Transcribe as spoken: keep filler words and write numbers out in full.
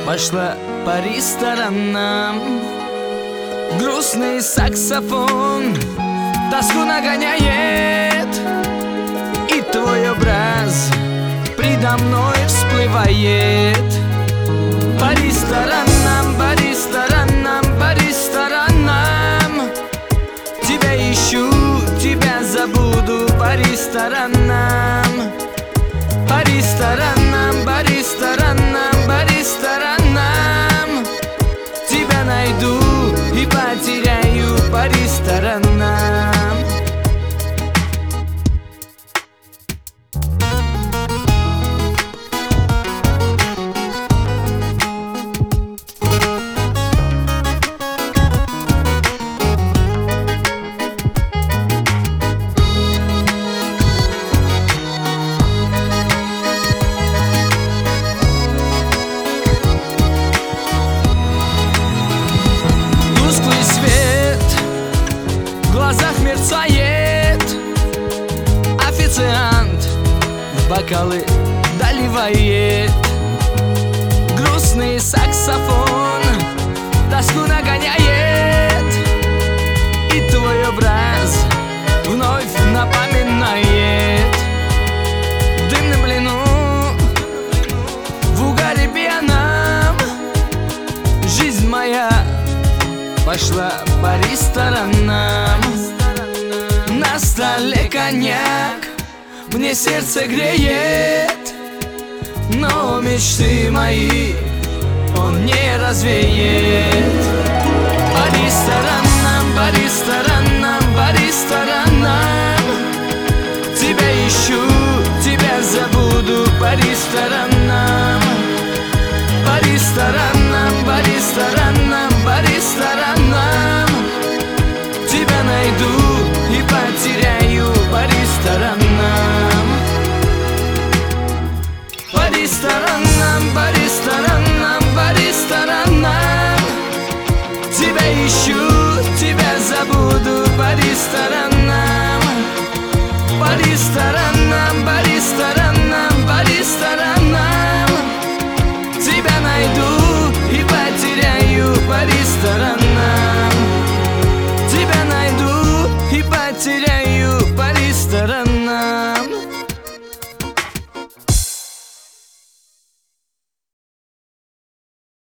Пошла по ресторанам, грустный саксофон тоску нагоняет, и твой образ предо мной всплывает. По ресторанам, по ресторанам, по ресторанам тебя ищу, тебя забуду. По ресторанам, по ресторанам, по ресторанам, по ресторанам тебя найду и потеряю. По ресторанам. В глазах мерцает, официант в бокалы доливает. Грустный саксофон тоску нагоняет, и твой образ вновь напоминает. В дымном плену, в угаре пьяном жизнь моя пошла по ресторанам. На столе коньяк мне сердце греет, но мечты мои он не развеет. По ресторанам, по ресторанам, по ресторанам тебя ищу, тебя забуду. По ресторанам, по ресторанам, по ресторанам, по ресторанам тебя найду и потеряю. По ресторанам, по ресторанам, по ресторанам, по ресторанам тебя ищу, тебя забуду. По ресторанам, по ресторанам, по ресторанам, по ресторанам тебя найду и потеряю. По ресторанам тебя найду и потеряю. По ресторанам.